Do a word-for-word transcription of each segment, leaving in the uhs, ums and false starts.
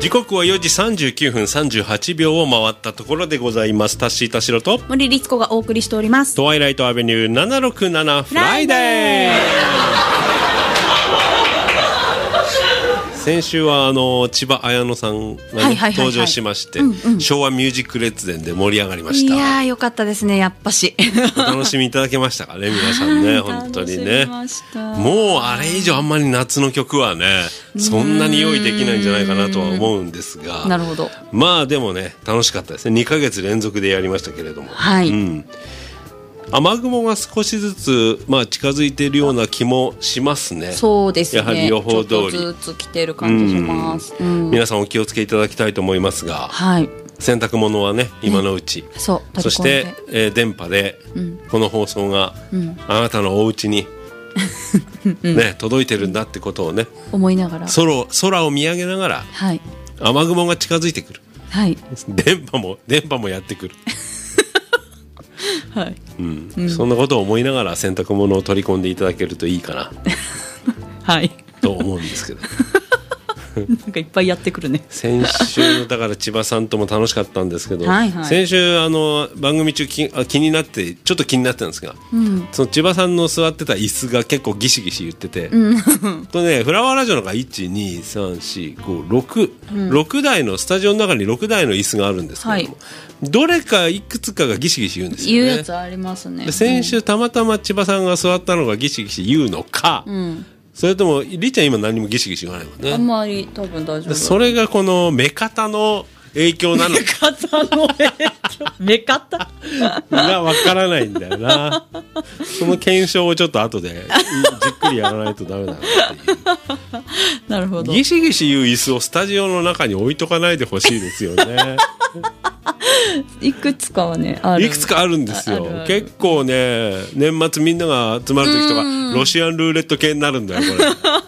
時刻はよじさんじゅうきゅうふんさんじゅうはちびょうを回ったところでございます。タッシー田代と森律子がお送りしております。 トワイライトアベニューななろくななフライデー。先週はあの千葉綾乃さんが、ねはいはいはいはい、登場しまして、うんうん、昭和ミュージック列伝で盛り上がりました。 いやーよかったですね、やっぱしお楽しみいただけましたかね皆さんね本当にね。もうあれ以上あんまり夏の曲はねそんなに用意できないんじゃないかなとは思うんですが、 なるほど。 まあでもね楽しかったですね。にかげつ連続でやりましたけれども、 はい、うん、 雨雲が少しずつ、まあ、近づいているような気もしますね。 そうですね、 やはり予報通りちょっとずつ来てる感じします、うんうん、 皆さんお気をつけいただきたいと思いますが、はい、洗濯物はね今のうち、ね、 そうそして、えー、電波で、うん、この放送が、うん、あなたのお家に、ね、届いてるんだってことをね思いながら 空, 空を見上げながら、はい、雨雲が近づいてくる、はい、電波も電波もやってくるはいうんうん、そんなことを思いながら洗濯物を取り込んでいただけるといいかなはいと思うんですけどなんかいっぱいやってくるね。 先週だから千葉さんとも楽しかったんですけどはい、はい、先週あの番組中 気, 気になってちょっと気になってたんですが、うん、その千葉さんの座ってた椅子が結構ギシギシ言ってて、うん、とねフラワーラジオのがいちにさんしごろく、うん、ろくだいのスタジオの中にろくだいの椅子があるんですけども、はい、どれかいくつかがギシギシ言うんですよね。 言うやつありますね。 で先週たまたま千葉さんが座ったのがギシギシ言うのか、うん、それともりっちゃん今何もギシギシ言わないもんね。あんまり多分大丈夫。 それがこの目方の影響なのか目方の影響目方が分からないんだよな。その検証をちょっと後でじっくりやらないとダメだなっていうなるほど。 ギシギシ言う椅子をスタジオの中に置いとかないでほしいですよねいくつかはねある。 いくつかあるんですよ。あるある。結構ね年末みんなが集まる時とかロシアンルーレット系になるんだよこれ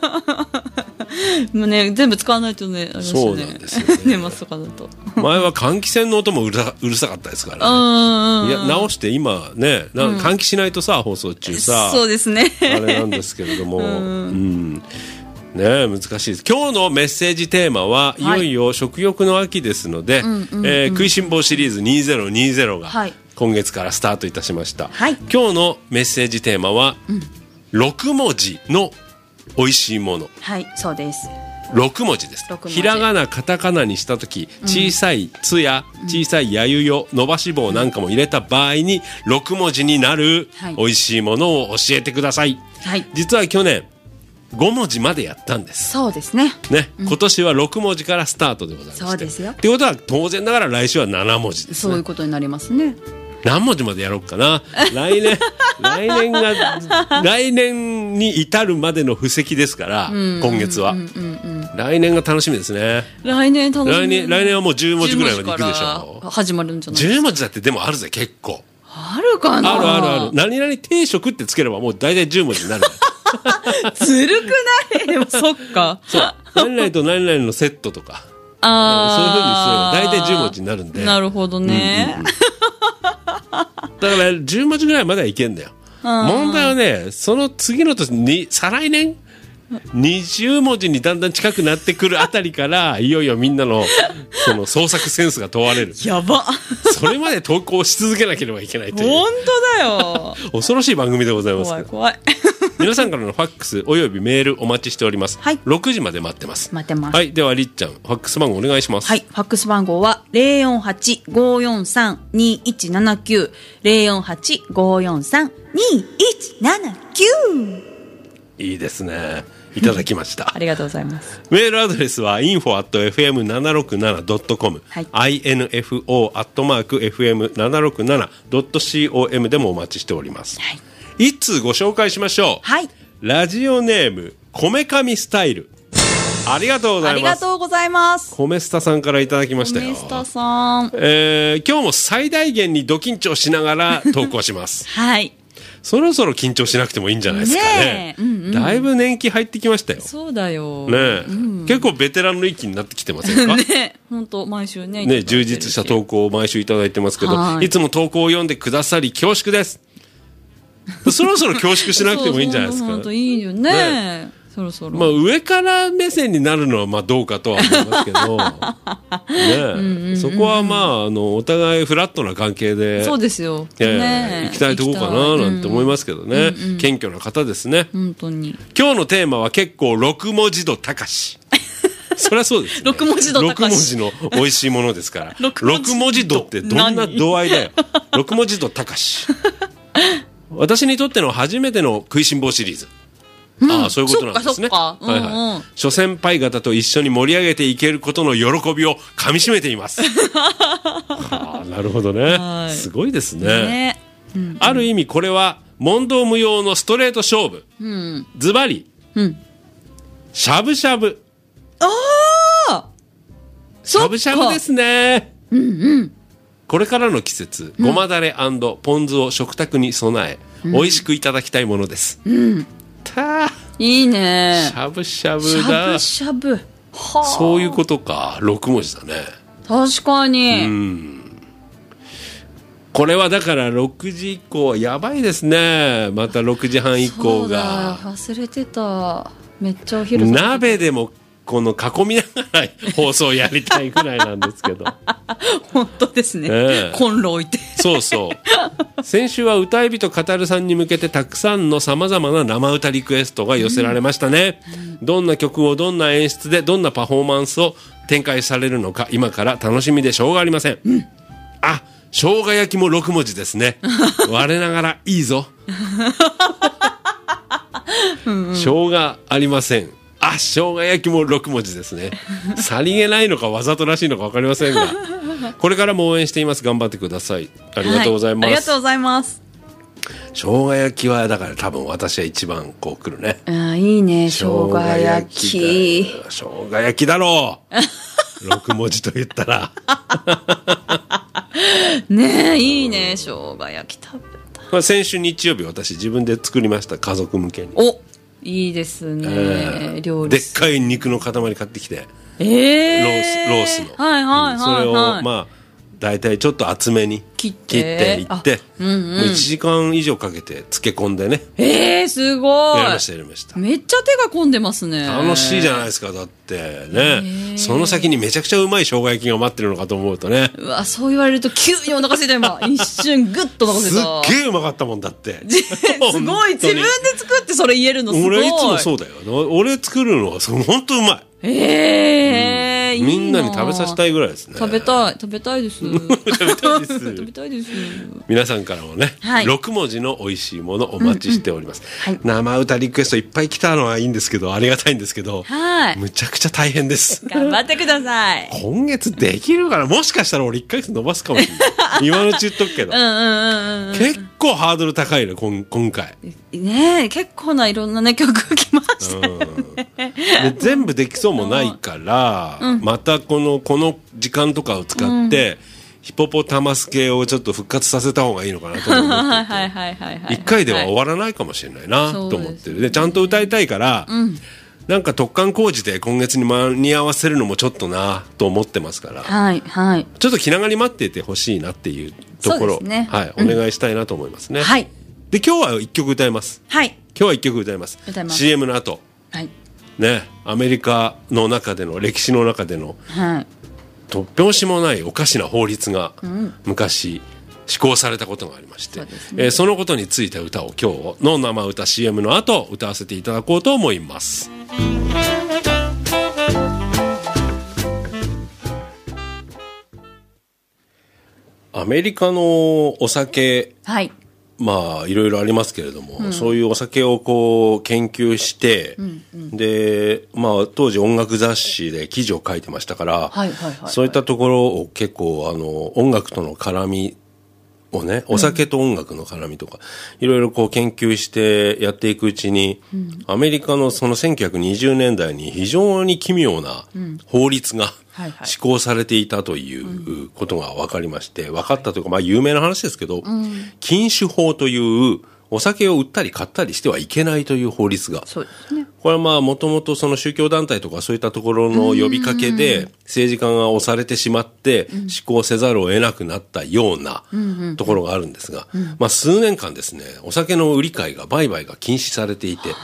もうね全部使わないとねあれですね。 そうなんですよね年末とかだと前は換気扇の音もうる さ, うるさかったですからね。いや直して今ねな換気しないとさ、うん、放送中さそうですねあれなんですけれども、うんうんね、難しいです。今日のメッセージテーマは、はい、いよいよ食欲の秋ですので、うんうんうんえー、食いしん坊シリーズにせんにじゅうが今月からスタートいたしました、はい、今日のメッセージテーマは、うん、ろくもじの美味しいもの。 はいそうです。 ろくもじです。ひらがなカタカナにしたとき小さいつや小さいやゆよ伸ばし棒なんかも入れた場合にろくもじになる美味しいものを教えてください、はい、実は去年ごもじまでやったんです。 そうですね。 ね、うん、今年はろくもじからスタートでございます。 そうですよ。 ってことは当然ながら来週はななもじですね。 そういうことになりますね。 何文字までやろうかな。来年来年が来年に至るまでの布石ですから、うん、今月は、うんうんうん、来年が楽しみですね。 来年楽しみ。 来年来年はもうじゅうもじぐらいまでいくでしょう。 始まるんじゃないですか。 じゅうもじだってでもあるぜ結構。 あるかな。 あるあるある。何々定食ってつければもう大体じゅうもじになる。 ずるくない？でもそっか。そう。 何々と何々のセットとか。ああ。そういう風にすれば大体じゅうもじになるんで。 なるほどね。うんうんうん、 だからじゅうもじぐらいまではいけんだよ。問題はね、その次の年に再来年にじゅうもじにだんだん近くなってくるあたりからいよいよみんなのその創作センスが問われる。 やば。 それまで投稿し続けなければいけないという。 本当だよ。 恐ろしい番組でございます。 怖い怖い。 皆さんからのファックスおよびメールお待ちしております、はい、ろくじまで待ってます。 待ってます。 はい、ではりっちゃんファックス番号お願いします。 はい、ファックス番号は ゼロよんはち ごよんさん にいちななきゅう ゼロよんはち ごよんさん にいちななきゅう。 いいですね、いただきましたありがとうございます。 メールアドレスは インフォ アット エフエムななろくなな ドット コム、はい、インフォ アットマーク エフエムななろくなな ドット コム でもお待ちしております、はい、一通ご紹介しましょう。はい、ラジオネームこめかみスタイル、ありがとうございます。 ありがとうございます。 コメスタさんからいただきましたよ。 コメスタさん、 えー、今日も最大限にド緊張しながら投稿しますはい、 そろそろ緊張しなくてもいいんじゃないですか ね, ね、うんうん、だいぶ年季入ってきましたよ。 そうだよ、 ね、うん、結構ベテランの域になってきてませんかね。 本当毎週 ね, ね充実した投稿を毎週いただいてますけど、いつも投稿を読んでくださり恐縮です。そろそろ恐縮しなくてもいいんじゃないですか。 本当いいよ ね, ねそろそろ。 まあ上から目線になるのはまあどうかとは思いますけど、ね、うんうんうん、そこはまあ、あの、お互いフラットな関係で、 そうですよ。 えーね、行きたいとこかななんて思いますけどね。うんうん、謙虚な方ですね。 本当に。 今日のテーマは結構六文字度高し。そりゃそうです、ね。 六文字度高し。 六文字の美味しいものですから。六文字度ってどんな度合いだよ。六文字度高し。私にとっての初めての食いしん坊シリーズ。うん、ああ、そういうことなんですね。はいはい。諸先輩方と一緒に盛り上げていけることの喜びをかみしめています。はあ、なるほどね。すごいですね。ね、うんうん、ある意味これは問答無用のストレート勝負。ズバリ、しゃぶしゃぶ。 ああ、 しゃぶしゃぶですね。 うんうん。 これからの季節、ごまだれ&ポン酢を食卓に備え、うん、美味しくいただきたいものです。 うんいいね。 しゃぶしゃぶだ。 しゃぶしゃぶ。 はあ。そういうことか。六文字だね。 確かに。 うん。これはだからろくじ以降はやばいですね。またろくじはん以降が。 そうだ、忘れてた。めっちゃお昼。 鍋でもこの囲みながら放送やりたいぐらいなんですけど。 本当ですね。えー、コンロ置いて。 そうそう。先週は歌い人語るさんに向けてたくさんのさまざまな生歌リクエストが寄せられましたね、うん、どんな曲をどんな演出でどんなパフォーマンスを展開されるのか今から楽しみでしょうがありません、うん、あ、生姜焼きもろく文字ですね。我ながらいいぞ。うんうん、生姜ありません。あ、生姜焼きもろく文字ですね。さりげないのかわざとらしいのか分かりませんが、これからも応援しています。頑張ってください。ありがとうございます。はい、 ありがとうございます。 生姜焼きはだから多分私は一番こう来るね。 あ、いいね、生姜焼き。 生姜焼きだろう。ろく文字と言ったら。 ねえ、いいね、生姜焼き食べた。 先週日曜日私自分で作りました。家族向けに。 お、いいですね、えー、料理。 でっかい肉の塊買ってきて、 えー、 ロースロースの、 はいはいはいはい、 それをまあ大体ちょっと厚めに切っていって、うんうん、もういちじかん以上かけて漬け込んでね。 えー、すごい。 やりましたやりました。 めっちゃ手が込んでますね。 楽しいじゃないですか。だってね、その先にめちゃくちゃうまい生姜焼きが待ってるのかと思うとね。 うわ、そう言われると急にお腹空いた。今一瞬グッとお腹空いた。 すっげえうまかったもんだって。 すごい、自分で作ってそれ言えるのすごい。 俺いつもそうだよ。俺作るのは本当うまい。 えー、 うん、みんなに食べさせたいぐらいですね。 食べたい、食べたいです。 食べたいです。 食べたいです。 皆さんからもね、はい、ろく文字の美味しいものお待ちしております、うんうん、はい、生歌リクエストいっぱい来たのはいいんですけど、ありがたいんですけど、はい、むちゃくちゃ大変です。 頑張ってください。 今月できるから、もしかしたら俺いっかげつ伸ばすかもしれない今のうち言っとくけど、うんうんうんうん、結構ハードル高いね、今今回ね。え、結構ないろんなね曲来ましたね、 うん、で全部できそうもないから、うん、またこのこの時間とかを使って、うん、ヒポポタマス系をちょっと復活させた方がいいのかなと思っていて、いっかいでは終わらないかもしれないなと思ってる。でちゃんと歌いたいから、うん、なんか突貫工事で今月に間に合わせるのもちょっとなと思ってますから、はいはい、ちょっと気長に待っていてほしいなっていうところ、ね、はい、お願いしたいなと思いますね、うん、はい、で今日はいっきょく歌います、はい、今日はいっきょく歌います。歌います。 シーエム の後、はいね、アメリカの中での歴史の中での、はい、突拍子もないおかしな法律が昔施行されたことがありまして、うん、 そ, ねえー、そのことについて歌を今日の生歌 シーエム の後歌わせていただこうと思います。アメリカのお酒、はい、まあいろいろありますけれども、うん、そういうお酒をこう研究して、うんうん、でまあ当時音楽雑誌で記事を書いてましたから、はいはいはいはい、そういったところを結構あの音楽との絡みをね、お酒と音楽の絡みとか、うん、いろいろこう研究してやっていくうちに、うん、アメリカのそのせんきゅうひゃくにじゅうねんだいに非常に奇妙な法律が、うんはいはい、施行されていたということが分かりまして、分かったというか、まあ有名な話ですけど、うん、禁酒法というお酒を売ったり買ったりしてはいけないという法律が、そうですね、これはまあもともとその宗教団体とかそういったところの呼びかけで政治家が押されてしまって施行せざるを得なくなったようなところがあるんですが、まあ数年間ですね、お酒の売り買いが売買が禁止されていて、はい、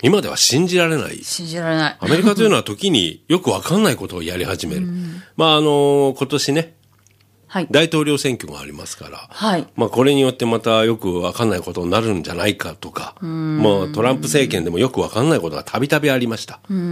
今では信じられない。 信じられない。 アメリカというのは時によくわかんないことをやり始める。うん、まああの、今年ね、はい、大統領選挙がありますから、はい、まあこれによってまたよくわかんないことになるんじゃないかとか、もうトランプ政権でもよくわかんないことがたびたびありました。うん、うん、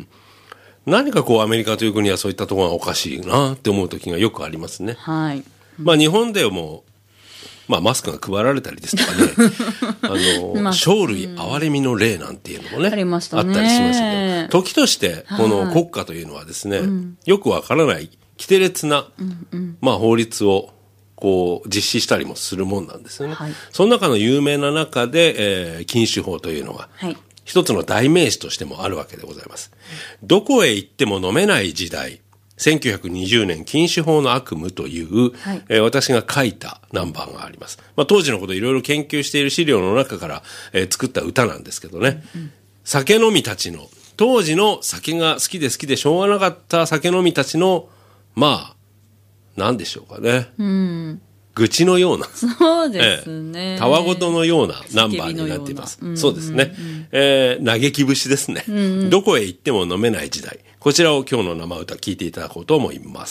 何かこうアメリカという国はそういったところがおかしいなって思う時がよくありますね。はい、うん、まあ日本でも、まあマスクが配られたりですとかね、あの、生類憐れみの例なんていうのもね、ありましたね。あったりしましたけど、時としてこの国家というのはですね、はい、よくわからない、規定列な、うんうん、まあ法律をこう実施したりもするもんなんですよね。はい、その中の有名な中で、えー、禁酒法というのが、はい、一つの代名詞としてもあるわけでございます。どこへ行っても飲めない時代、せんきゅうひゃくにじゅうねん禁酒法の悪夢という、はい、えー、私が書いたナンバーがあります。まあ、当時のことをいろいろ研究している資料の中から、えー、作った歌なんですけどね、うんうん、酒飲みたちの、当時の酒が好きで好きでしょうがなかった酒飲みたちの、まあ、なんでしょうかね。うん、愚痴のような。 そうですね。 えー、たわごとのようなナンバーになっています。うんうんうん、そうですね。えー、嘆き節ですね、うんうん。どこへ行っても飲めない時代。こちらを今日の生歌聴いていただこうと思います。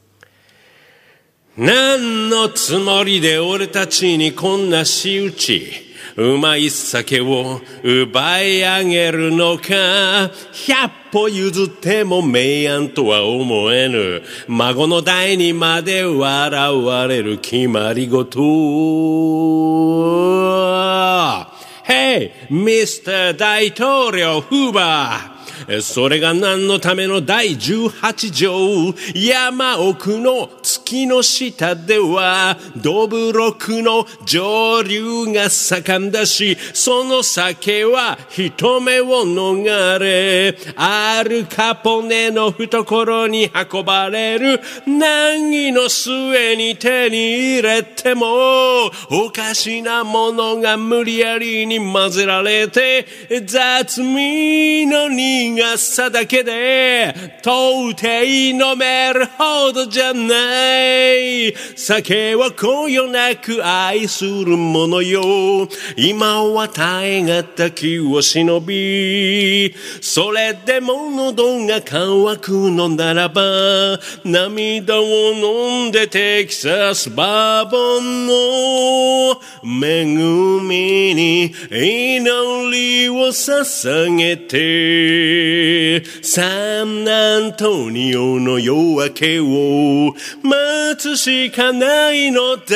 何のつもりで俺たちにこんな仕打ち、うまい酒を奪い上げるのか、百歩譲っても名案とは思えぬ、孫の代にまで笑われる決まりごと。Hey, ミスター 大統領フーバー、それが何のためのだいじゅうはち条、山奥の月の下ではどぶろくの上流が盛んだし、その酒は人目を逃れ、アルカポネの懐に運ばれる、難儀の末に手に入れてもおかしなものが無理やりに混ぜられて、雑味の苦さだけで到底飲めるほどじゃない。酒はこよなく愛するものよ、今は絶えがった気を忍び、それでも喉が渇くのならば涙を飲んでテキサスバーボンの恵みに祈りを捧げて、サンアントニオの夜明けを待つしかないのだ。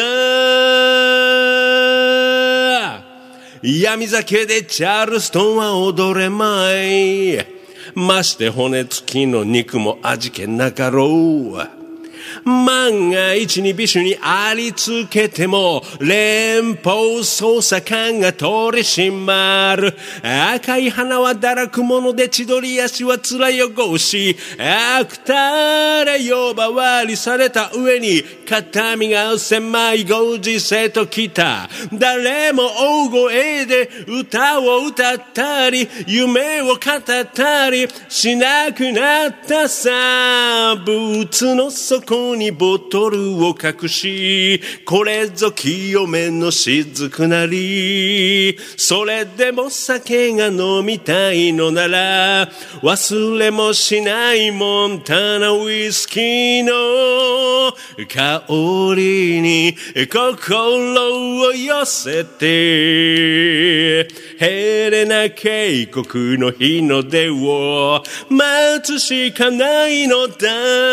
闇酒でチャールストンは踊れまい、まして骨付きの肉も味気なかろう。万が一に美酒にありつけても連邦捜査官が取り締まる。赤い花は堕落者で千鳥足は面汚し、悪たれ呼ばわりされた上に肩身が狭いご時世ときた。誰も大声で歌を歌ったり夢を語ったりしなくなったさ。ブーツの底にボトルを隠し、これぞ清めの雫なり。それでも酒が飲みたいのなら忘れもしないモンタナウイスキーの香りに心を寄せて、ヘレナ渓谷の日の出を待つしかないのだ。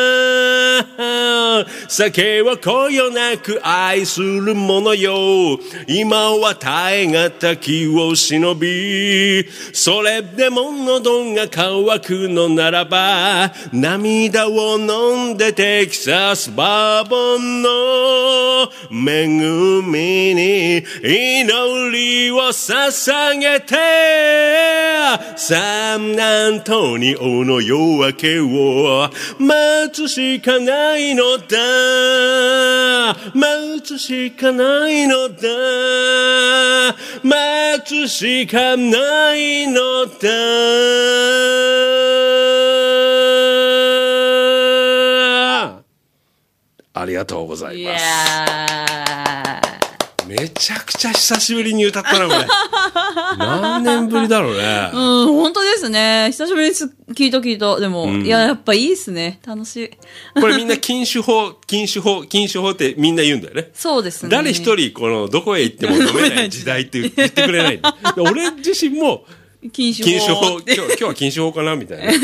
酒はこよなく愛するものよ、今は絶えがった気を忍び、それでも喉が渇くのならば涙を飲んでテキサスバーボンの恵みに祈りを捧げて、サンアントニオの夜明けを待つしかないのだ。待つしかないのだ。待つしかないのだ。ありがとうございます。 めちゃくちゃ久しぶりに歌ったなこれ何年ぶりだろうね。 うん、本当ですね。久しぶりに聞いた聞いた。でも、うん、いや、やっぱいいですね。楽しい。 これみんな禁酒法、禁酒法、禁酒法ってみんな言うんだよね。 そうですね。 誰一人、この、どこへ行っても飲めない時代って言ってくれない。俺自身も、 禁酒法。 今日、今日は禁酒法かなみたいな。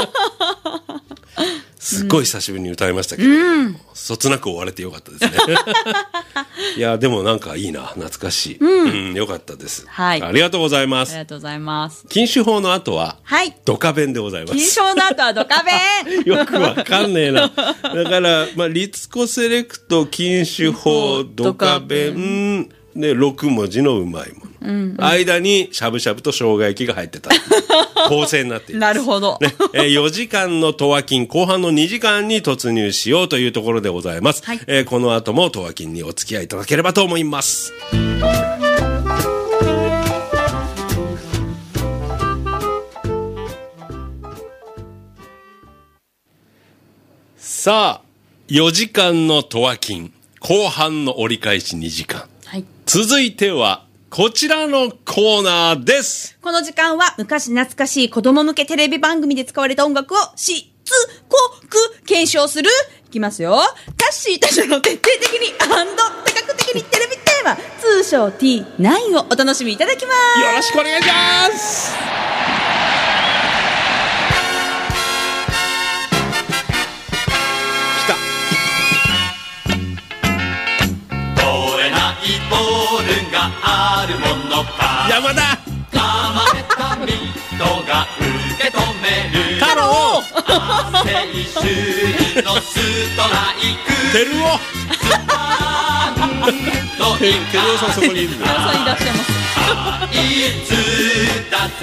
すっごい久しぶりに歌いましたけど、うん、そつなく終われてよかったですね。いや、でもなんかいいな、懐かしい。うん、うん、よかったです。はい。ありがとうございます。 ありがとうございます。 禁酒法の後は、はい。ドカベンでございます。 禁酒法の後はドカベンよくわかんねえな。だから、まあ、リツコセレクト、禁酒法、ドカベン、で、ろく文字のうまいもの。うんうん、間にしゃぶしゃぶと生姜焼きが入ってた構成になっています。 なるほど、 ねえー、よじかんのとわ金後半のにじかんに突入しようというところでございます、はい。えー、この後もとわ金にお付き合いいただければと思います。さあよじかんのとわ金後半の折り返しにじかん、はい、続いてはこちらのコーナーです。 この時間は昔懐かしい子供向けテレビ番組で使われた音楽をしつこく検証する。いきますよ。タッシーたちの徹底的に&多角的にテレビテーマ、通称 ティーナイン をお楽しみいただきます。 よろしくお願いします。来た。 取れないボールがあるものか。 山田。 甘えたミットが受け止める。 太郎。 青春のストライク。 テルオ。テルオさんそこにいるんだ。 テルオさんいらっしゃいます。 いつだぜ。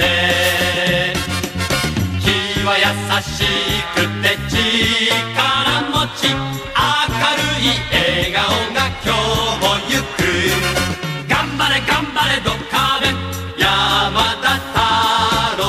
気は優しくて力持ち。明るい笑顔が今日も行く。頑張れ頑張れドカベン山田太郎。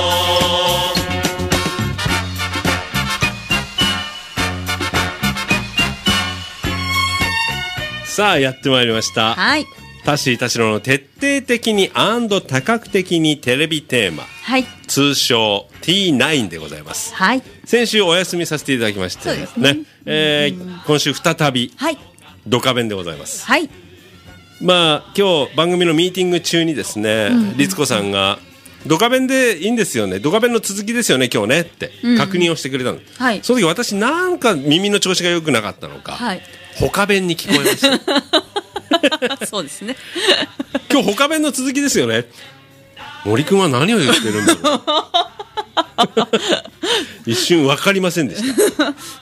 さあやってまいりました。はい。タッシー田代の徹底的に&多角的にテレビテーマ、はい、通称 ティーナイン でございます。はい。先週お休みさせていただきまして、そうですね。ね、えー、今週再び、はい、ドカベンでございます。はい。まあ今日番組のミーティング中にですね、律子さんがドカベンでいいんですよね、ドカベンの続きですよね今日ねって確認をしてくれたの、うん、はい。その時私なんか耳の調子が良くなかったのか、はい、他弁に聞こえましたそうですね今日他弁の続きですよね。森くんは何を言ってるんだろう一瞬分かりませんでした、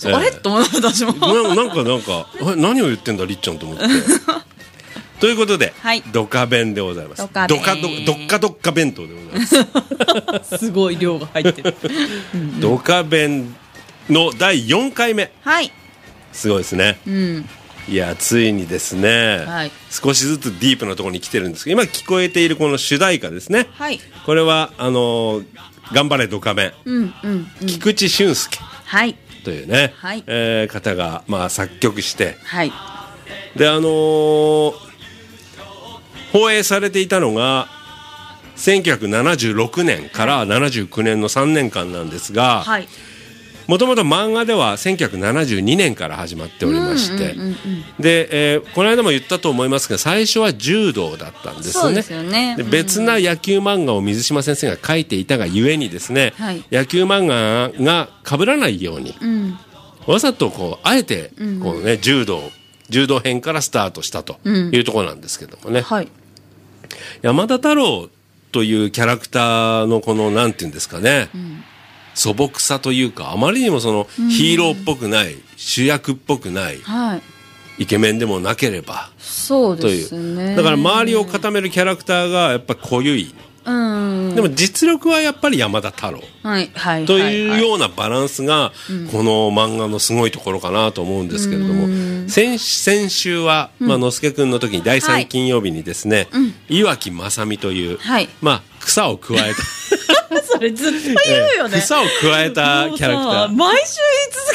えー、あれと思った私もな, なんかなんか何を言ってんだりっちゃんと思ってということで、はい、ドカ弁でございます。ドカドカドッカドッカ弁当でございますすごい量が入ってるドカ弁のだいよんかいめ、はい、すごいですね、うん、いやついにですね、はい、少しずつディープなところに来てるんですけど、今聞こえているこの主題歌ですね、はい、これはあのー、頑張れドカ弁、うんうんうん、菊池俊介、はい、というね、はい、えー、方が、まあ、作曲して、はい、であのー、放映されていたのがせんきゅうひゃくななじゅうろくねんからななじゅうきゅうねんのさんねんかんなんですが、もともと漫画ではせんきゅうひゃくななじゅうにねんから始まっておりまして、うんうんうんうん、で、えー、この間も言ったと思いますが最初は柔道だったんですね。そうですよね、で別な野球漫画を水島先生が書いていたがゆえにですね、はい、野球漫画が被らないように、うん、わざとこうあえてこう、ね、柔道柔道編からスタートしたというところなんですけどもね、うん、はい、山田太郎というキャラクターのこのなんていうんですかね、うん、素朴さというかあまりにもそのヒーローっぽくない、うん、主役っぽくない、はい、イケメンでもなければそうですね、 だから周りを固めるキャラクターがやっぱ濃ゆい、うん、でも実力はやっぱり山田太郎、はいはい、というようなバランスがこの漫画のすごいところかなと思うんですけれども、うん、先, 先週は、まあのすけくんの時にだいさん金曜日にですね、はい、岩城正美という、はい、まあ、草を加えたそれずっと言うよね、 草を加えたキャラクター毎週言い続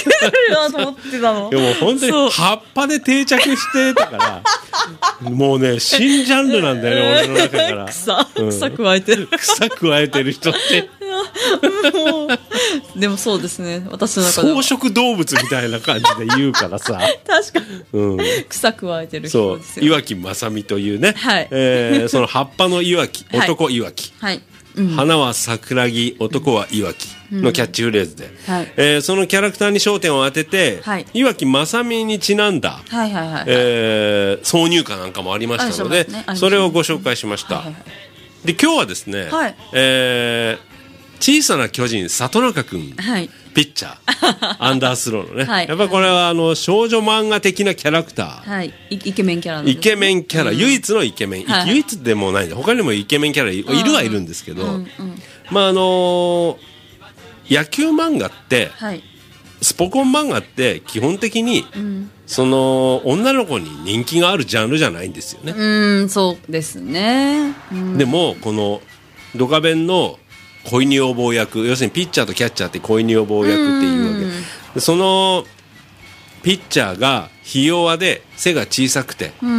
なと思ってたの。 でも本当に葉っぱで定着してたからもうね新ジャンルなんだよね俺の中から草、うん、草加えてる草加えてる人ってもうでもそうですね私の中では草食動物みたいな感じで言うからさ確かに、うん、草加えてる人ですよ、ね、 そう岩木正美というね、 はいえー、その葉っぱの岩木男岩木、 はいはいうん、 花は桜木男は岩木のキャッチフレーズで、うんはいえー、そのキャラクターに焦点を当てて、はい、岩木正美にちなんだ、はいはいはいえー、挿入歌なんかもありましたので、ね、それをご紹介しました、はいはいはい、で今日はですね、はいえー、小さな巨人里中くん、はい、ピッチャーアンダースローのね、はい、やっぱりこれはあの少女漫画的なキャラクター、 はい、イケメンキャラ、 ね、イケメンキャラ、うん、唯一のイケメン、はい、唯一でもないんで他にもイケメンキャラいるはいるんですけど、うんうん、まああのー、野球漫画って、はい、スポコン漫画って基本的に、うん、その女の子に人気があるジャンルじゃないんですよね。 うんそうですね、うん、 でもこのドカベンの恋女房役要するにピッチャーとキャッチャーって恋女房役っていうわけでそのピッチャーがひ弱で背が小さくて、うん、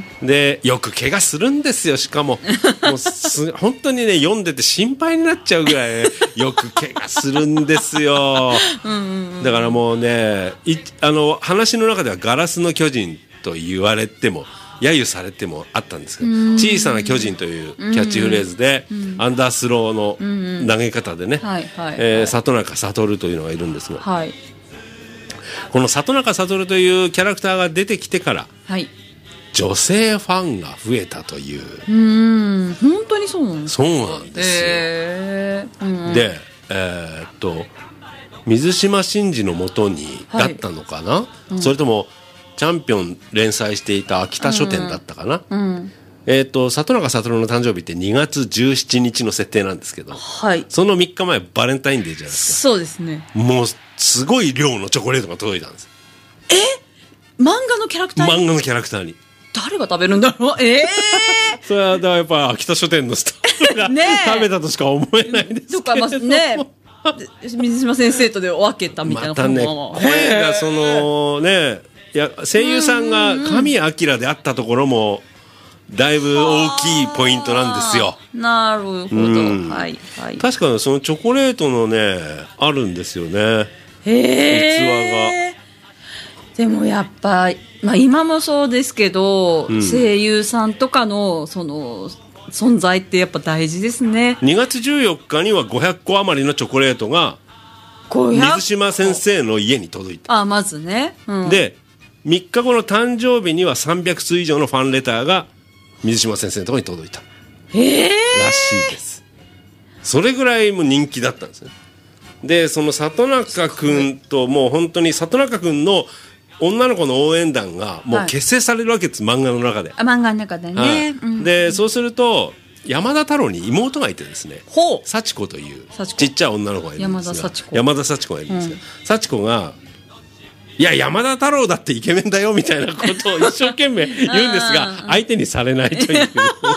でよく怪我するんですよしかももうす本当にね読んでて心配になっちゃうぐらい、ね、よく怪我するんですようんうん、うん、だからもうねいあの話の中ではガラスの巨人と言われても揶揄されてもあったんですけど小さな巨人というキャッチフレーズでアンダースローの投げ方でね、はいはいえー、里中悟というのがいるんですが、はい、この里中悟というキャラクターが出てきてから、はい、女性ファンが増えたという。 うーん本当にそうなんですか。 そうなんですよ、えーうん、で、えー、っと水島新司の元にだったのかな、はいうん、それともチャンピオン連載していた秋田書店だったかな、うんうん、えー、と里中悟の誕生日ってにがつじゅうしちにちの設定なんですけど、はい、そのみっかまえバレンタインデーじゃないですか。 そうですね。 もうすごい量のチョコレートが届いたんです。 え漫画のキャラクターに漫画のキャラクターに誰が食べるんだろう。えー、 それはだからやっぱ秋田書店のスタッフが食べたとしか思えないですけどとか、まあね水島先生とで分けたみたいな。 またね声がそのねいや声優さんが神谷明であったところもだいぶ大きいポイントなんですよ。 なるほど、うんはいはい、 確かにそのチョコレートのねあるんですよねへ器が。でもやっぱ、まあ、今もそうですけど、うん、声優さんとかのその存在ってやっぱ大事ですね。 にがつじゅうよっかにはごひゃっこ余りのチョコレートが水島先生の家に届いた。 あまずね、 うん、でみっかごの誕生日にはさんびゃくつ以上のファンレターが水島先生のところに届いた、 えー、 らしいです。それぐらいも人気だったんですね。でその里中くんともう本当に里中くんの女の子の応援団がもう結成されるわけです、はい、漫画の中で。 漫画の中でね、はいうん、でそうすると山田太郎に妹がいてですね幸子というちっちゃい女の子がいるんですが山田幸子山田幸子がいるんですが、うん、幸子がいや山田太郎だってイケメンだよみたいなことを一生懸命言うんですが相手にされないという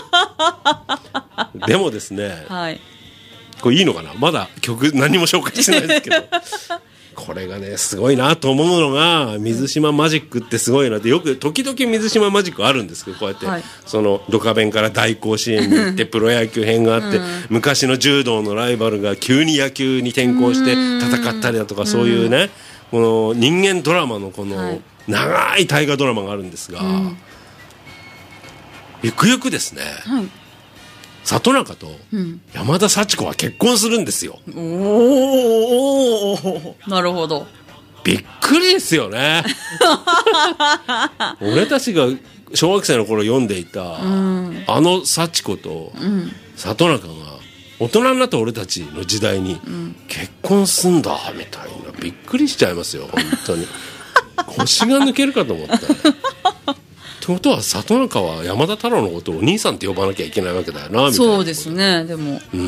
でもですね、はい、これいいのかなまだ曲何も紹介してないですけどこれがねすごいなと思うのが水島マジックってすごいなってよく時々水島マジックあるんですけどこうやって、はい、そのドカベンから大甲子園に行ってプロ野球編があって、うん、昔の柔道のライバルが急に野球に転向して戦ったりだとかそういうねこの人間ドラマのこの長い大河ドラマがあるんですが、はい、ゆくゆくですね、はい、里中と山田幸子は結婚するんですよ、うん、 おおなるほどびっくりですよね俺たちが小学生の頃読んでいた、うん、あの幸子と里中が大人になった俺たちの時代に結婚すんだみたいなびっくりしちゃいますよ本当に腰が抜けるかと思ったってことは里中は山田太郎のことをお兄さんって呼ばなきゃいけないわけだよなみたいな。 そうですねでも、 うんうん、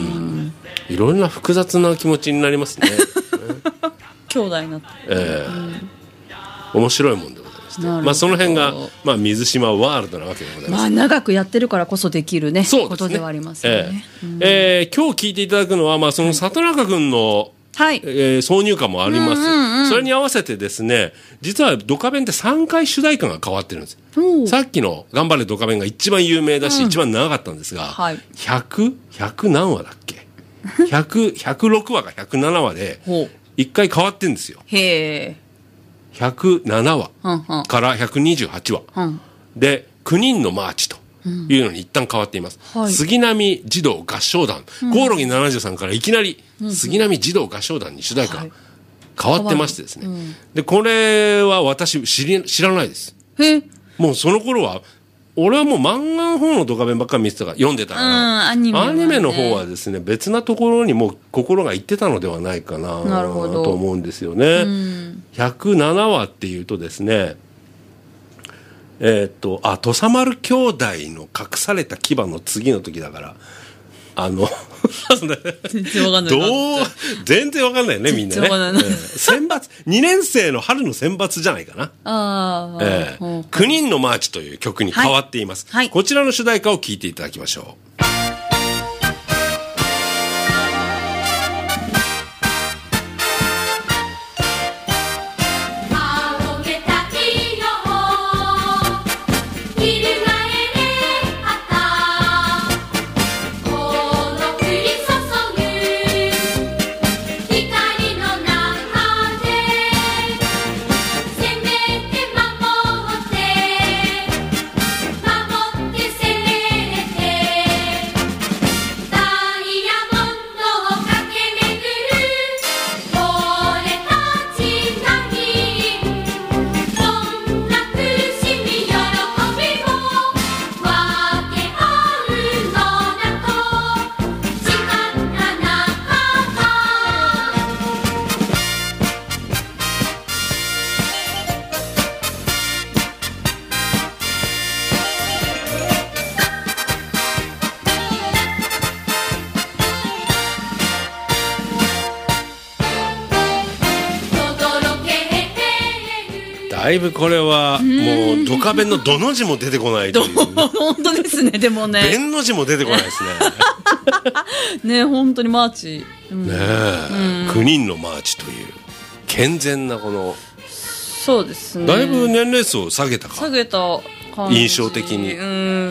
いろんな複雑な気持ちになりますね兄弟になって、 えーうん、面白いもんでございますね。まあ、その辺が、まあ、水島ワールドなわけでございます、 まあ、長くやってるからこそできるね、ことではありますよね、 えーうんえー、今日聞いていただくのは、まあ、その里中君のはい、 えー、挿入歌もあります、うんうんうん、それに合わせてですね、実はドカベンってさんかい主題歌が変わってるんですよ。さっきの頑張れドカベンが一番有名だし、うん、一番長かったんですが、はい、ひゃく、ひゃく何話だっけひゃく、ひゃくろくわかひゃくななわでいっかい変わってるんですよ。 へー。 ひゃくななわからひゃくにじゅうはちわ、うん、できゅうにんのマーチというのに一旦変わっています、うん、杉並児童合唱団、うん、コオロギななじゅうさんからいきなり杉並児童合唱団に主題歌変わってましてですね、はい、うん、でこれは私知り知らないです。 へ、 もうその頃は俺はもう漫画の方のドカベンばっかり見てたから読んでたから、うん、アニメはね、アニメの方はですね別なところにもう心がいってたのではないかなと思うんですよね、うん、ひゃくななわっていうとですね、えー、っとあ土佐丸兄弟の隠された牙の次の時だから、あの全然わかんない。 どう全然わかんないよねみんなね。選抜にねん生の春の選抜じゃないかな。あ、えー、きゅうにんのマーチという曲に変わっています、はいはい、こちらの主題歌を聴いていただきましょう。だいぶこれはもうドカベンのどの字も出てこないという本当ですね。でもね弁の字も出てこないですねね、本当にマーチ、うん、 ねえ、うん、きゅうにんのマーチという健全なこの、 そうですね、 だいぶ年齢層を下げたか、 下げた感じ、 印象的に、うん、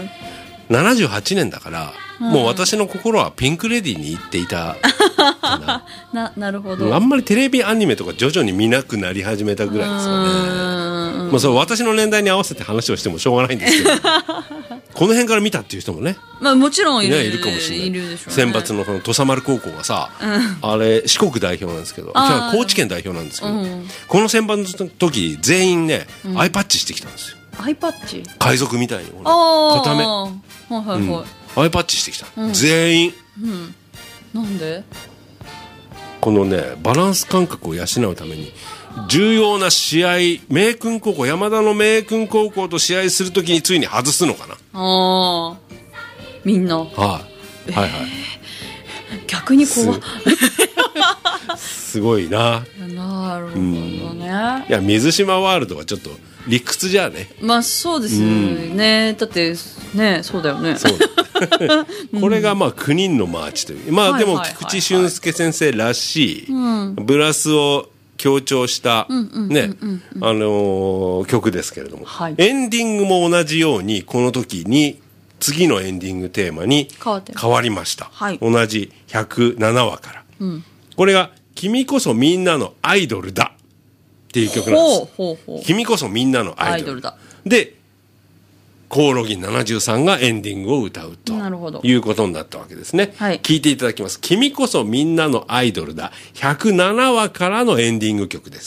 ななじゅうはちねんだから、うん、もう私の心はピンクレディーに行っていたかなな, なるほど。 あんまりテレビアニメとか徐々に見なくなり始めたぐらいですよね。まあ、そう私の年代に合わせて話をしてもしょうがないんですけどこの辺から見たっていう人もね、 まあ、もちろんい る,、 ね、いるかもしれない。いるでしょうね。選抜のこの土佐丸高校がさ、うん、あれ四国代表なんですけど、高知県代表なんですけど、うん、この選抜の時全員ね、うん、アイパッチしてきたんですよ。 アイパッチ、 海賊みたいに片目、はいはいはい、うん、アイパッチしてきた、うん、全員、うん、 なんでこのねバランス感覚を養うために重要な試合、明訓高校、山田の明訓高校と試合するときについに外すのかな。 ああ、みんな、 はい、はいはい、 逆に怖いす, すごいな。 なるほどね、うん、 いや水島ワールドはちょっと理屈じゃね。 まあそうですね、うん、だってね、そうだよね。そうこれがまあきゅうにんのマーチという、まあでも菊池俊介先生らしい、ブラスを強調したね、あのー、曲ですけれども、はい、エンディングも同じようにこの時に次のエンディングテーマに変わりました、はい、同じひゃくななわから、うん、これが君こそみんなのアイドルだっていう曲なんです。ほうほうほう、君こそみんなのアイドルだで、コオロギななじゅうさんがエンディングを歌うということになったわけですね、はい、聞いていただきます。君こそみんなのアイドルだ、ひゃくななわからのエンディング曲です。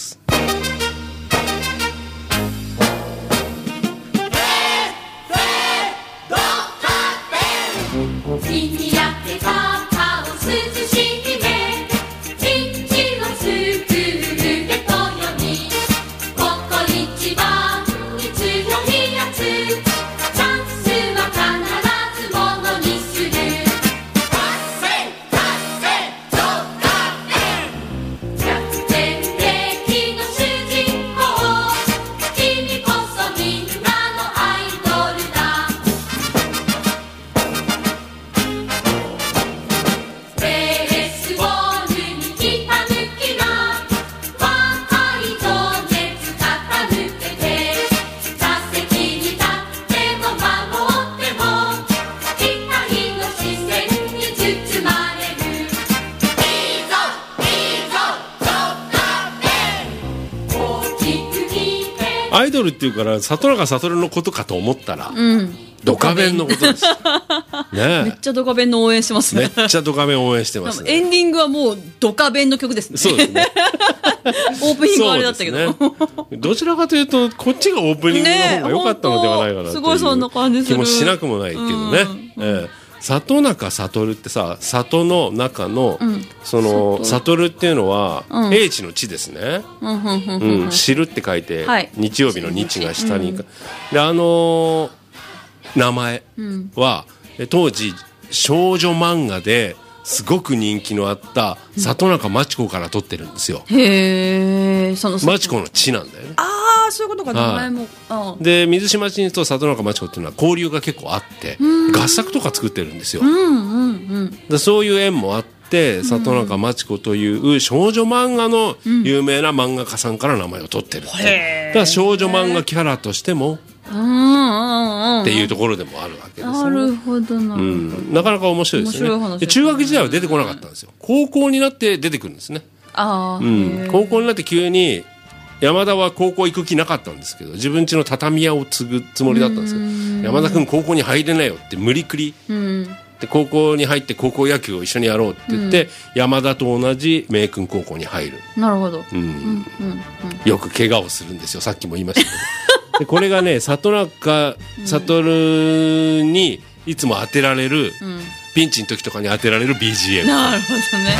アイドルっていうから里中悟のことかと思ったら、うん、ドカベンのことです、ね、 めっちゃドカベンの応援してますね。 めっちゃドカベン応援してますね。 エンディングはもうドカベンの曲ですね。 そうですね。 オープニングはあれだったけど、ね、 どちらかというとこっちがオープニングの方が良かったのではないかなという、ね、すごいそんな感じする気もしなくもないけどね、うんえー、里中悟ってさ、里の中の、うん、その悟っていうのは、うん、英知の知ですね、うんうん、知るって書いて、はい、日曜日の日が下に、うん、であのー、名前は、うん、当時少女漫画ですごく人気のあった里中真知子から取ってるんですよ。 へー、その真知子の知なんだよね。 ああ、そういうことか。名前も、 ああで水島新司と里中真知子っていうのは交流が結構あって合作とか作ってるんですよ、うんうんうん、でそういう縁もあって里中真知子という少女漫画の有名な漫画家さんから名前を取ってるっていう、うん、だから少女漫画キャラとしてもっていうところでもあるわけですね。 なるほどな、うん、 なかなか面白いですね。で中学時代は出てこなかったんですよ。高校になって出てくるんですね。あ、うん、高校になって急に山田は高校行く気なかったんですけど自分家の畳屋を継ぐつもりだったんですけど山田君高校に入れないよって無理くりで高校に入って高校野球を一緒にやろうって言って、うん、山田と同じ明君高校に入る。 なるほど、 うんうんうん、よく怪我をするんですよ。さっきも言いましたけどでこれがね里中悟にいつも当てられる、うん、ピンチの時とかに当てられる ビージーエム。 なるほどね。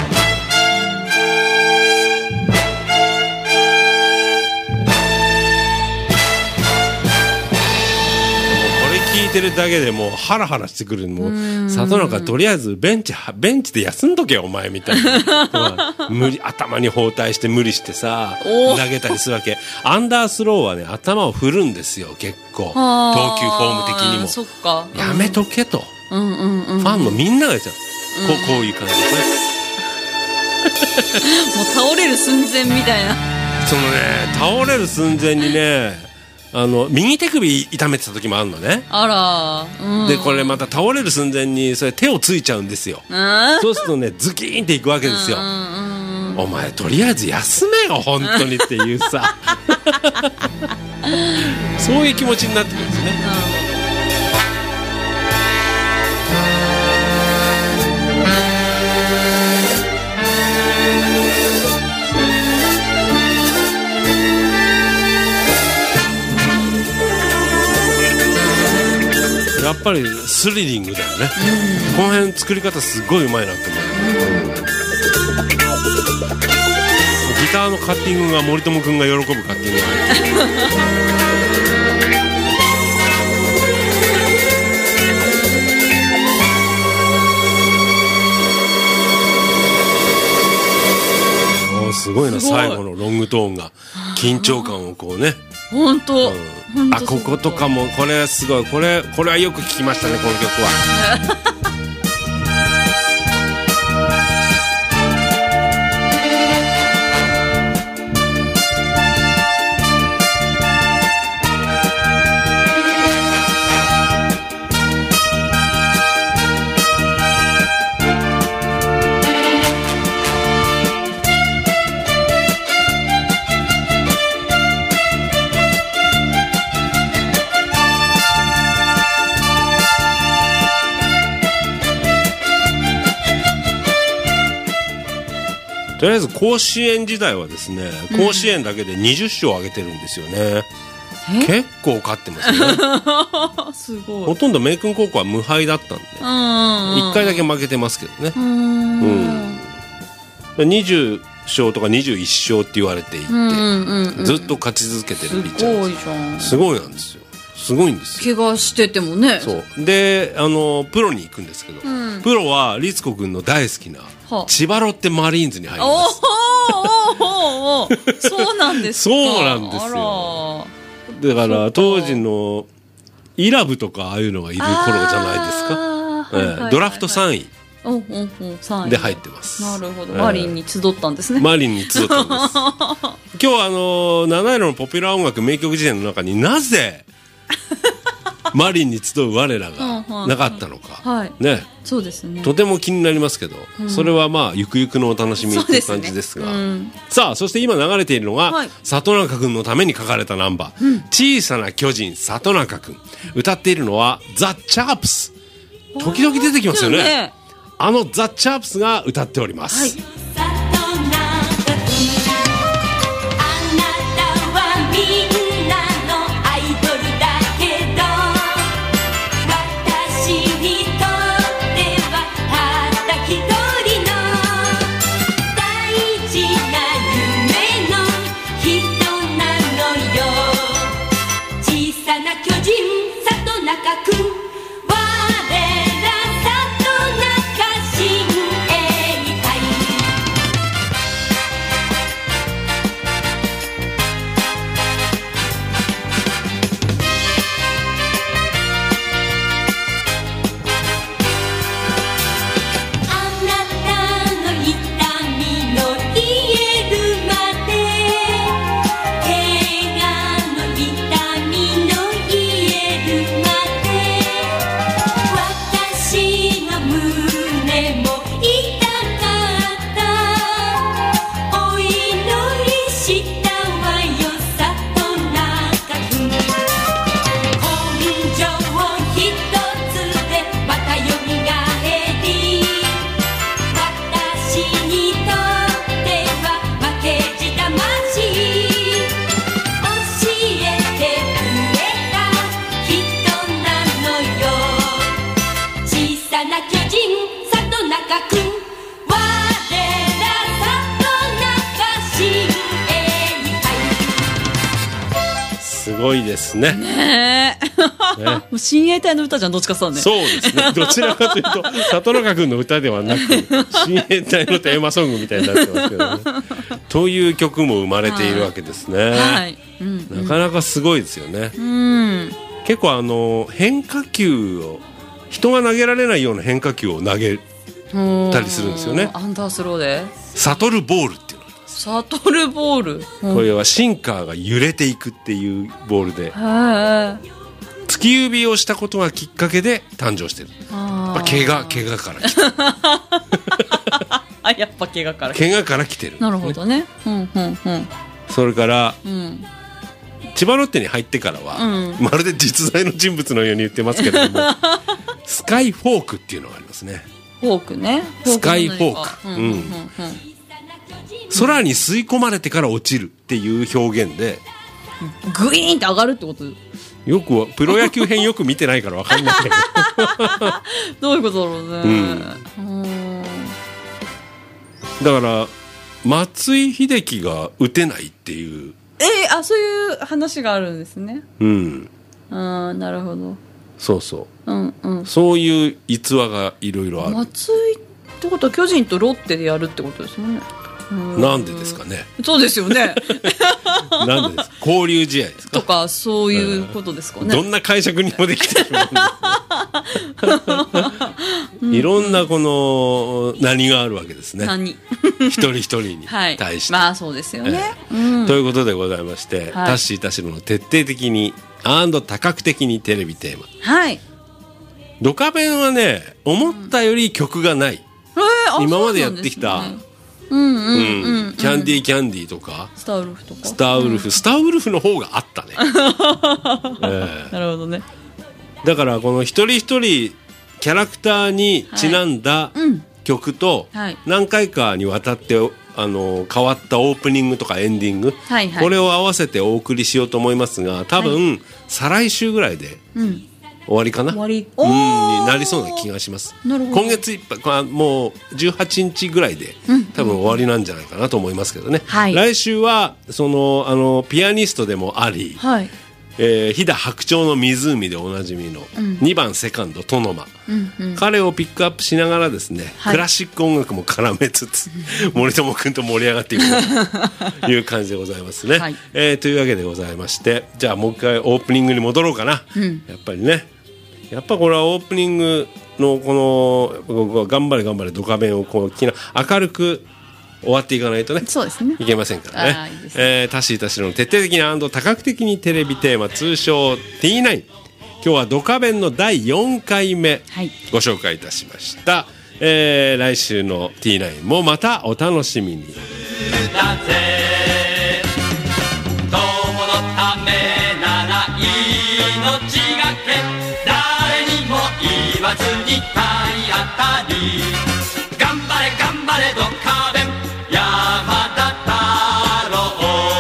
聞いてるだけでもうハラハラしてくる。もう里中とりあえずベンチベンチで休んどけよお前みたいな無理頭に包帯して無理してさ投げたりするわけ。アンダースローはね頭を振るんですよ結構投球フォーム的にも。 そっか、 うん、やめとけと、うんうんうん、ファンのみんなが言っちゃう、うん、こう、こういう感じですねもう倒れる寸前みたいな。 そのね倒れる寸前にねあの右手首痛めてた時もあるのね。 あら、うん、 でこれまた倒れる寸前にそれ手をついちゃうんですよ。そうするとねズキーンっていくわけですよ。お前とりあえず休めよ本当にっていうさそういう気持ちになってくるんですね。やっぱりスリリングだよね、うん、この辺作り方すごいうまいなと思う、うん、ギターのカッティングが森友くんが喜ぶカッティングが入ってる。すごいな。最後のロングトーンが緊張感をこうね本当、 うん、あこことかもこれすごいこれこれはよく聞きましたねこの曲はとりあえず甲子園時代はですね、うん、甲子園だけでにじゅっ勝挙げてるんですよね。結構勝ってますよねすごい。 ほとんど明君高校は無敗だったんでいっかいだけ負けてますけどね。うん、うん、にじゅう勝とかにじゅういっ勝って言われていて、うんうんうん、ずっと勝ち続けてるピッチャーです。すごいじゃん。すごいなんですよ。すごいんですよ。 怪我しててもね。 そうであのプロに行くんですけど、うん、プロは律子君の大好きな千葉ロッテマリーンズに入ります。 おおそうなんですか。 そうなんですよ。だから当時のイラブとかああいうのがいる頃じゃないですか、えーはいはいはい、ドラフトさんいで入ってます。 なるほど、えー、マリンに集ったんですね。 マリンに集ったんです今日あの七色のポピュラー音楽名曲辞典の中になぜマリンに集う我らがなかったのか、 はい、 ね、 そうですね、 とても気になりますけど、うん、それはまあゆくゆくのお楽しみっていう感じですが、ね、うん、さあそして今流れているのが、はい、里中くんのために書かれたナンバー、うん、小さな巨人里中くん、歌っているのはザ・チャープス、時々出てきますよね、ね、あのザ・チャープスが歌っております、はい。すごいですね。ねえ。ね、 親衛隊の歌じゃん、どっちかそうね。 そうですね。どちらかというと里中君の歌ではなく親衛隊のテーマソングみたいになってますけどね。という曲も生まれているわけですね。はい、うんうん、なかなかすごいですよね。うん、結構あの変化球を人が投げられないような変化球を投げたりするんですよね。 アンダースローでサトルボールっていうのがあります。 サトルボール、 うん、これはシンカーが揺れていくっていうボールで、突き指をしたことがきっかけで誕生してる。あ、まあ、怪我怪我から来てるあ、やっぱ怪我から怪我から来てる、ね、 なるほどね、うんうんうん、 それから、うん、千葉ロッテに入ってからは、うん、まるで実在の人物のように言ってますけれどもスカイフォークっていうのがありますね。 フォークね、 スカイフォーク、うんうんうんうん、空に吸い込まれてから落ちるっていう表現でグイーンって上がるってこと。 よくプロ野球編よく見てないから分かんないけどどういうことだろうね、うん、うんだから松井秀喜が打てないっていう、 えー、あ、そういう話があるんですね。うん、あ、なるほど。 そうそう、うんうん、そういう逸話がいろいろある。 松井ってことは巨人とロッテでやるってことですもんね。 なんでですかね。 そうですよねなんでですか。交流試合ですかとかそういうことですかね。 どんな解釈にもできてるもんですねいろんなこの何があるわけですね。何一人一人に対して、 はい、まあそうですよね、 えーうん、ということでございまして、はい、タッシー田代の徹底的にアンド多角的にテレビテーマ、はい、ドカベンはね思ったより曲がない、うん、今までやってきたキャンディーキャンディーとかスターウルフとかスターウルフ、うん、スターウルフの方があったね、えー、なるほどね。 だからこの一人一人キャラクターにちなんだ曲と何回かにわたってあの変わったオープニングとかエンディング、はいはい、これを合わせてお送りしようと思いますが、多分、はい、再来週ぐらいで、うん、終わりかな、終わり、うん、になりそうな気がします。今月いっぱいもうじゅうはちにちぐらいで、うん、多分終わりなんじゃないかなと思いますけどね、はい、来週はそのあのピアニストでもあり、はい、えー、飛騨白鳥の湖でおなじみのにばんセカンドトノマ、うんうん、彼をピックアップしながらですね、はい、クラシック音楽も絡めつつ森友くんと盛り上がっていくという感じでございますね、はい、えー、というわけでございまして、じゃあもう一回オープニングに戻ろうかな、うん、やっぱりね、やっぱこれはオープニングのこの頑張れ頑張れドカベンをこう明るく終わっていかないとね、そうですね、いけませんからね。いいですね、えー、タッシー田代の徹底的な多角的にテレビテーマ、通称 ティーナイン今日はドカベンのだいよんかいめ、はい、ご紹介いたしました、えー、来週の ティーナイン もまたお楽しみに。 だぜ友のためなら命がけ誰にも言わずに体当たり頑張れ頑張れドカベン山田太郎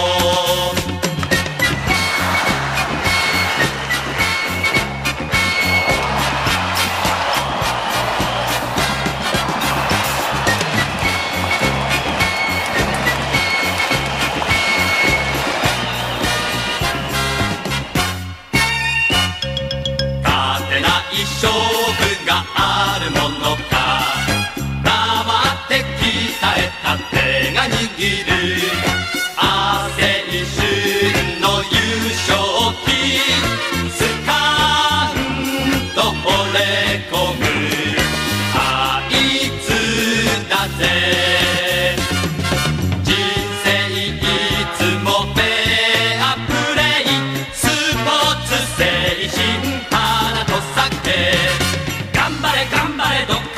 勝てない勝負があるものか黙って鍛えた手が握る青春の優勝旗スカンと惚れ込むあいつだぜ人生いつもフェアプレイスポーツ精神花と酒頑張れ頑張れど